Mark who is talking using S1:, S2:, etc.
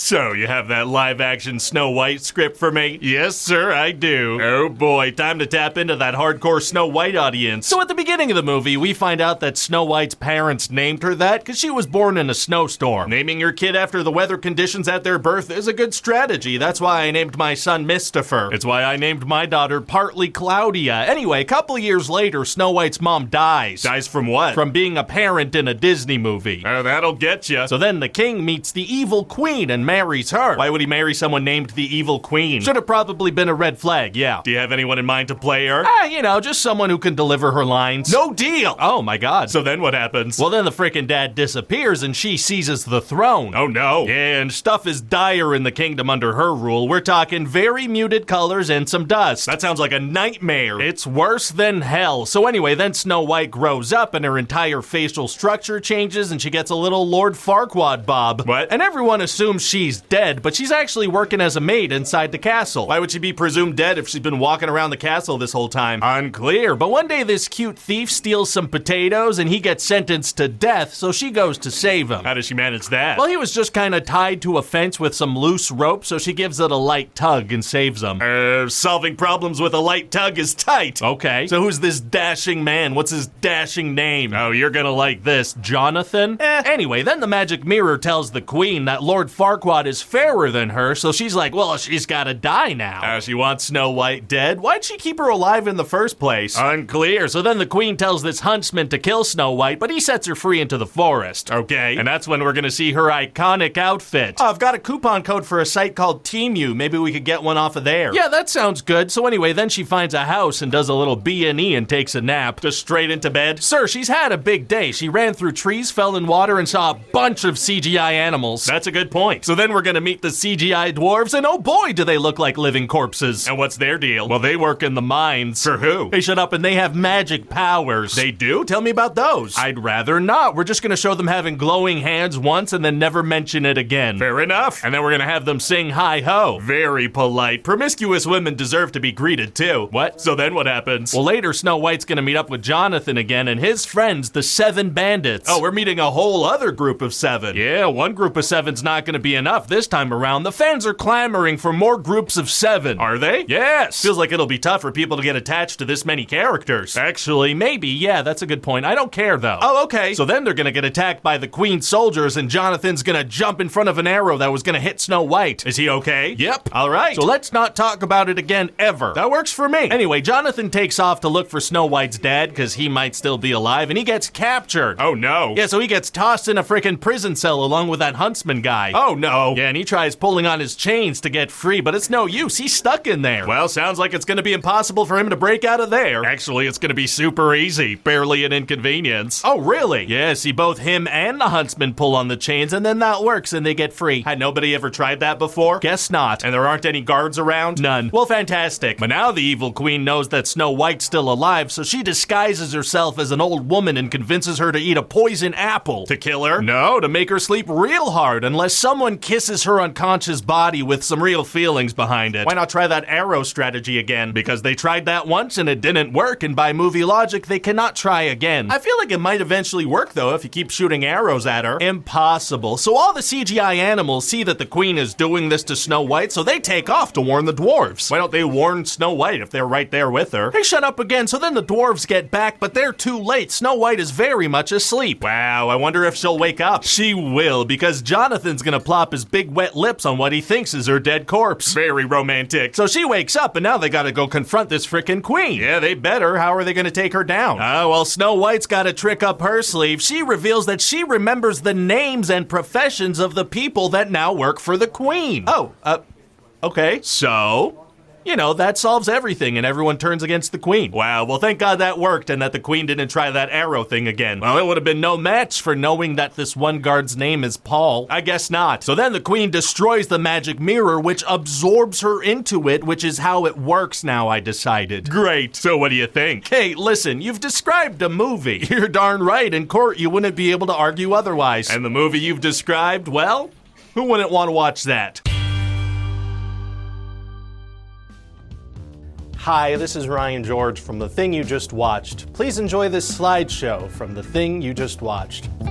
S1: So, you have that live-action Snow White script for me? Yes, sir, I do. Oh boy, time to tap into that hardcore Snow White audience. So at the beginning of the movie, we find out that Snow White's parents named her that because she was born in a snowstorm. Naming your kid after the weather conditions at their birth is a good strategy. That's why I named my son Mistifer. It's why I named my daughter Partly Claudia. Anyway, a couple years later, Snow White's mom dies. Dies from what? From being a parent in a Disney movie. Oh, that'll get you. So then the king meets the evil queen and marries her. Why would he marry someone named the evil queen? Should have probably been a red flag, yeah. Do you have anyone in mind to play her? Just someone who can deliver her lines. No deal! Oh my god. So then what happens? Well, then the frickin' dad disappears and she seizes the throne. Oh no. Yeah, and stuff is dire in the kingdom under her rule. We're talking very muted colors and some dust. That sounds like a nightmare. It's worse than hell. So anyway, then Snow White grows up and her entire facial structure changes and she gets a little Lord Farquaad bob. What? And everyone assumes she's dead, but she's actually working as a maid inside the castle. Why would she be presumed dead if she's been walking around the castle this whole time? Unclear. But one day this cute thief steals some potatoes and he gets sentenced to death, so she goes to save him. How does she manage that? Well, he was just kind of tied to a fence with some loose rope, so she gives it a light tug and saves him. Solving problems with a light tug is tight. Okay. So who's this dashing man? What's his dashing name? Oh, you're gonna like this. Jonathan? Anyway, then the magic mirror tells the queen that Lord Farquaad is fairer than her, so she's like, well, she's gotta die now. She wants Snow White dead? Why'd she keep her alive in the first place? Unclear. So then the queen tells this huntsman to kill Snow White, but he sets her free into the forest. Okay. And that's when we're gonna see her iconic outfit. Oh, I've got a coupon code for a site called Temu. Maybe we could get one off of there. Yeah, that sounds good. So anyway, then she finds a house and does a little B&E and takes a nap. Just straight into bed. Sir, she's had a big day. She ran through trees, fell in water, and saw a bunch of CGI animals. That's a good point. So then we're gonna meet the CGI dwarves, and oh boy, do they look like living corpses. And what's their deal? Well, they work in the mines. For who? Hey, shut up, and they have magic powers. They do? Tell me about those. I'd rather not. We're just gonna show them having glowing hands once and then never mention it again. Fair enough. And then we're gonna have them sing hi-ho. Very polite. Promiscuous women deserve to be greeted too. What? So then what happens? Well, later Snow White's gonna meet up with Jonathan again and his friends, the 7 bandits. Oh, we're meeting a whole other group of 7. Yeah, one group of 7's not gonna be enough this time around. The fans are clamoring for more groups of 7. Are they? Yes. Feels like it'll be tough for people to get attached to this many characters. Actually, maybe. Yeah, that's a good point. I don't care though. Oh, okay. So then they're gonna get attacked by the Queen's soldiers and Jonathan's gonna jump in front of an arrow that was gonna hit Snow White. Is he okay? Yep. All right. So let's not talk about it again ever. That works for me. Anyway, Jonathan takes off to look for Snow White's dad because he might still be alive and he gets captured. Oh no. Yeah, so he gets tossed in a freaking prison cell along with that huntsman guy. Oh no. Yeah, and he tries pulling on his chains to get free, but it's no use. He's stuck in there. Well, sounds like it's gonna be impossible for him to break out of there. Actually, it's gonna be super easy. Barely an inconvenience. Oh, really? Yeah, see, both him and the huntsman pull on the chains and then that works and they get free. Had nobody ever tried that before? Guess not. And there aren't any guards around? None. Well, fantastic. But now the evil queen knows that Snow White's still alive, so she disguises herself as an old woman and convinces her to eat a poison apple. To kill her? No, to make her sleep real hard unless someone kisses her unconscious body with some real feelings behind it. Why not try that arrow strategy again? Because they tried that once and it didn't work, and by movie logic, they cannot try again. I feel like it might eventually work though if you keep shooting arrows at her. Impossible. So all the CGI animals see that the queen is doing this to Snow White, so they take off to warn the dwarves. Why don't they warn Snow White if they're right there with her? Hey, shut up again. So then the dwarves get back, but they're too late. Snow White is very much asleep. Wow, I wonder if she'll wake up. She will, because Jonathan's gonna plop his big wet lips on what he thinks is her dead corpse. Very romantic. So she wakes up, and now they gotta go confront this frickin' queen. Yeah, they better. How are they gonna take her down? Well, Snow White's got a trick up her sleeve. She reveals that she remembers the names and professions of the people that now work for the queen. Okay. So? You know, that solves everything and everyone turns against the queen. Wow, well thank God that worked and that the queen didn't try that arrow thing again. Well, it would have been no match for knowing that this one guard's name is Paul. I guess not. So then the queen destroys the magic mirror, which absorbs her into it, which is how it works now, I decided. Great. So what do you think? Hey, listen, you've described a movie. You're darn right. In court, you wouldn't be able to argue otherwise. And the movie you've described, well, who wouldn't want to watch that? Hi, this is Ryan George from The Thing You Just Watched. Please enjoy this slideshow from The Thing You Just Watched.